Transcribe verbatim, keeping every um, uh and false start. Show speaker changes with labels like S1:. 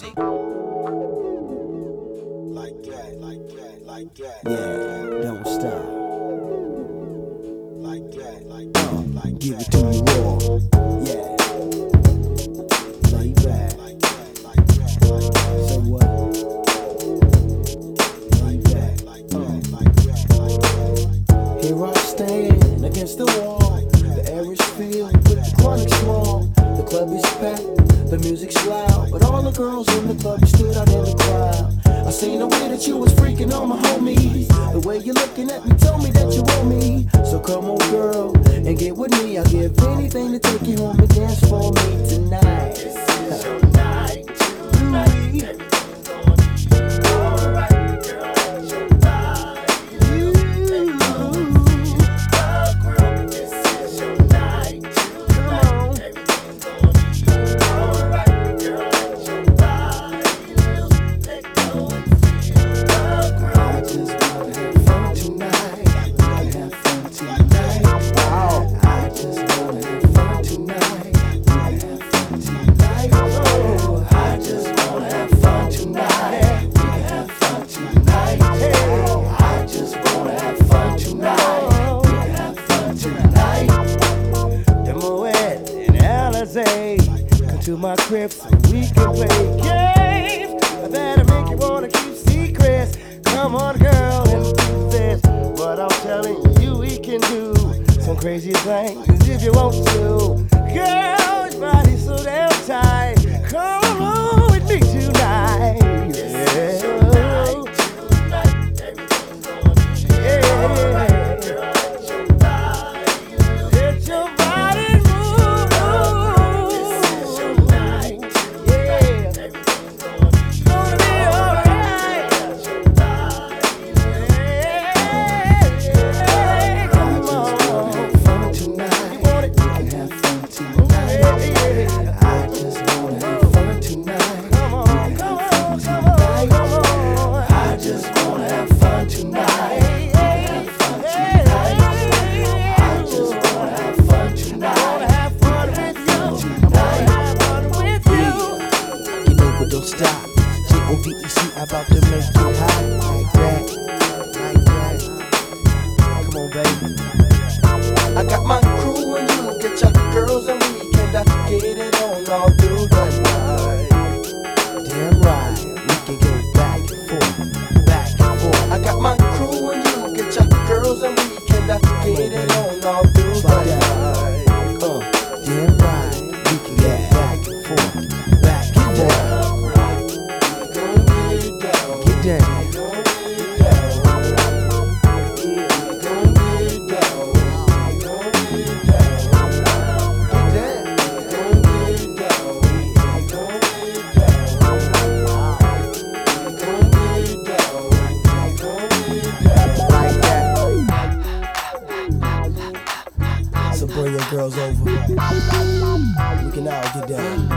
S1: music.
S2: Like that, like that, like that.
S3: Yeah, don't stop.
S2: Like that, like that, like
S3: Give
S2: that.
S3: it to you all. Yeah. Lay back.
S2: Like that, like that, like that.
S3: Say what? Lay back.
S2: Like that, like that, like that.
S3: Here I stand against the wall. The air is filled with the chronic small. The club is packed, the music's loud, but all the girls in the club stood out in the crowd. I seen the way that you was freaking on my homies. The way you looking at me told me that you want me. So come on, girl, and get with me. I'll give anything to take you home and dance for me tonight. This is your night tonight. Everything's gonna be alright, girl. Let your body take the groove. This is your night tonight. Everything's gonna be alright, girl. Let your body let go and feel the groove. I just wanna have fun tonight. Have fun tonight. Wow. I just wanna have fun tonight. Have fun tonight. Oh, I just wanna have fun tonight. We can have fun tonight. Hey, I just wanna have fun tonight. We can have fun tonight.
S4: The Moet and Alizé, come to my crib so we can play games that'll make you wanna keep secrets. Come on, girl, and do this. But I'm telling you, we can do some crazy things if you want to. Girl, your body's so damn tight. Come on with me tonight. Yeah. Let your body move. This is your night. Yeah. It's gonna be alright. Yeah. Come on.
S3: Have fun tonight.
S4: You want it?
S3: We can have fun tonight. I just wanna have fun tonight.
S4: Come on, come on, come on, come on.
S3: I just wanna have fun tonight. Have fun tonight. I just wanna have fun tonight.
S4: Have fun with you. Have fun with you.
S3: You know, but don't stop. J O V E C about to make you hot. Like that, like that. Come on, baby. I got my crew and you get your girls and we can uh, get it on all through the night. Damn right, we can go back and forth, back and forth. I got my crew and you get your girls and we can uh, get it on all through the night. Uh, damn right, we can get back and forth, back and forth. Get down. So bring your girls over. We can all get down.